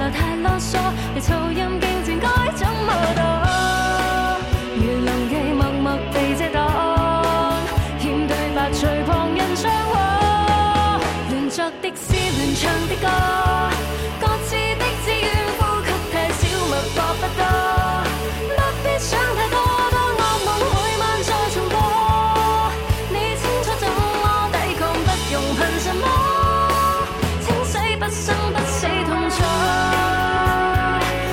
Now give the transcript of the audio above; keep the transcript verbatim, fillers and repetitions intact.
來太囉嗦，被噪音驚戰該怎麼躲？如臨記默默地遮擋，欠對白隨旁人唱和，亂作的詩，亂唱的歌。